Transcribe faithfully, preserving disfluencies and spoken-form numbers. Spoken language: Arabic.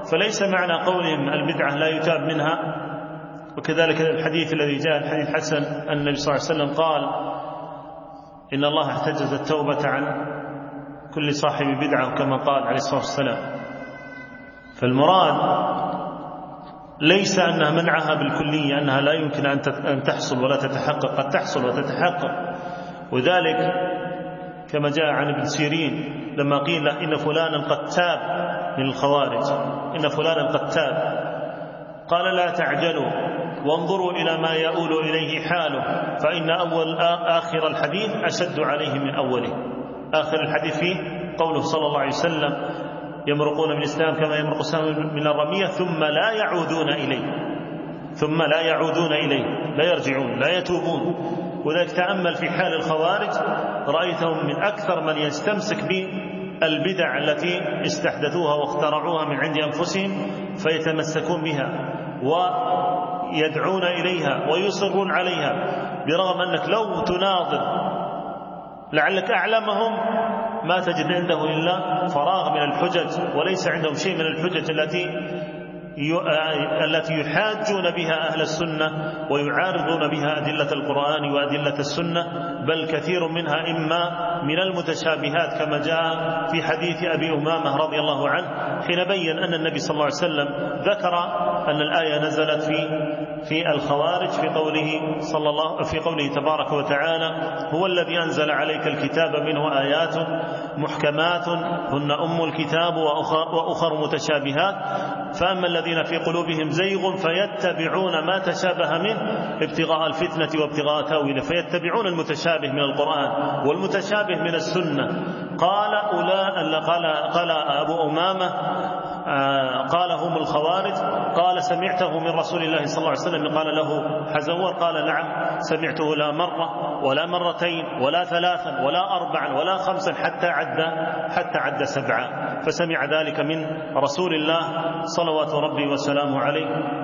فليس معنى قولهم البدعة لا يتاب منها. وكذلك الحديث الذي جاء الحديث حسن أن النبي صلى الله عليه وسلم قال إن الله احتجز التوبة عن كل صاحب بدعة، كما قال عليه الصلاة والسلام. فالمراد ليس أنها منعها بالكلية، أنها لا يمكن أن تحصل ولا تتحقق، قد تحصل وتتحقق. وذلك كما جاء عن ابن سيرين لما قيل له إن فلانا قد تاب من الخوارج، إن فلانا قد تاب، قال لا تعجلوا وانظروا إلى ما يؤول إليه حاله، فإن أول آخر الحديث أشد عليه من أوله. آخر الحديث فيه قوله صلى الله عليه وسلم يمرقون من الإسلام كما يمرق السهم من الرمية ثم لا يعودون إليه، ثم لا يعودون إليه، لا يرجعون، لا يتوبون. وذلك تأمل في حال الخوارج رأيتهم من أكثر من يستمسك بالبدع التي استحدثوها واخترعوها من عند أنفسهم، فيتمسكون بها ويدعون إليها ويصرون عليها، برغم أنك لو تناظر لعلك أعلمهم ما تجد عنده إلا فراغ من الحجج، وليس عندهم شيء من الحجج التي التي يحاجون بها أهل السنة ويعارضون بها أدلة القرآن وأدلة السنة، بل كثير منها إما من المتشابهات كما جاء في حديث أبي أمامة رضي الله عنه حين بين أن النبي صلى الله عليه وسلم ذكر أن الآية نزلت في في الخوارج في قوله صلى الله في قوله تبارك وتعالى هو الذي أنزل عليك الكتاب منه آيات محكمات هن أم الكتاب وأخر, وأخر متشابهات، فأما الذين في قلوبهم زيغ فيتبعون ما تشابه منه ابتغاء الفتنة وابتغاء تاويله، فيتبعون المتشابه من القرآن والمتشابه من السنة. قال أولا قال قال أبو أمامة قال هم الخوارج، قال سمعته من رسول الله صلى الله عليه وسلم، قال له حزور، قال نعم سمعته لا مرة ولا مرتين ولا ثلاثا ولا أربعا ولا خمسا حتى عد حتى عد سبعا، فسمع ذلك من رسول الله صلوات ربي وسلامه عليه.